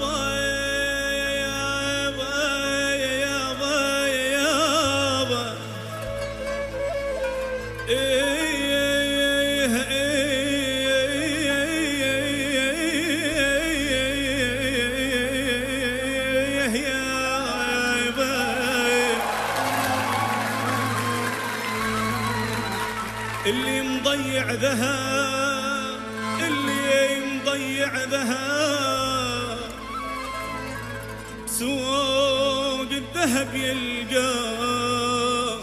اللي مضيع ذهب، اللي مضيع ذهب سوق الذهب يلقاه،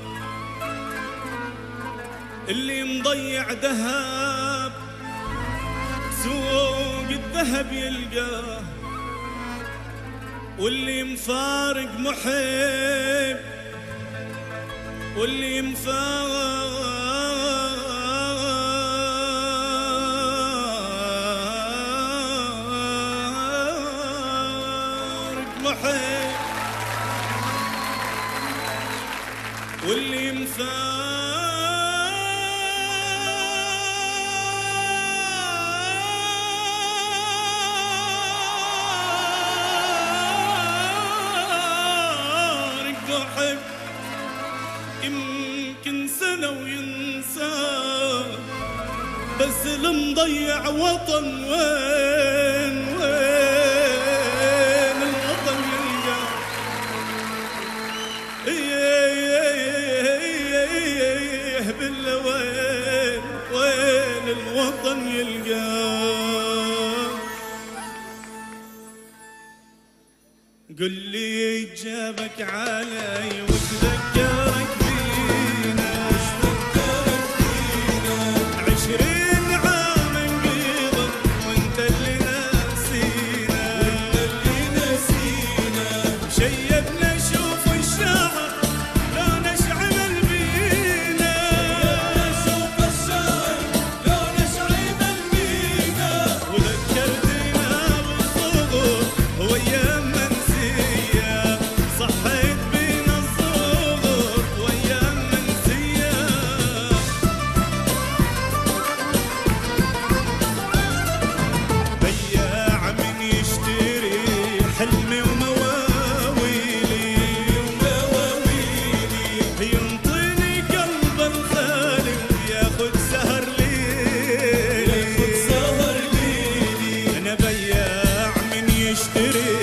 اللي مضيع ذهب سوق الذهب يلقاه، واللي مفارق محب، واللي مفارق محب، واللي مفارق محب يمكن سنة وينسى، بس المضيع وطن وين الوطن يلقى، بالله وين الوطن يلقى. قل لي جابك علي وتذكرك فينا، 20 عام انقضى وانت اللي ناسينا، شيبنا شوف الشعر لو نشعل بينا، وذكرتنا بالصغر وايام منسية، صحيت بينا الصغر وايام منسية. بياع من يشتري حلمي ومواويلي، ينطيني قلب الخالي وياخد سهر ليلي، أنا بياع من يشتري